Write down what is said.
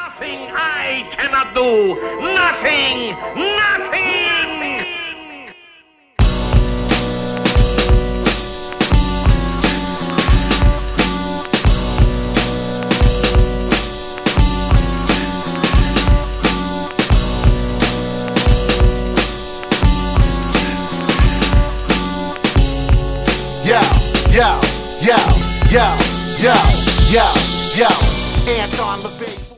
Nothing I cannot do. Nothing. Nothing. Yo, yo, yo, yo, yo, yo, yo. Ants on the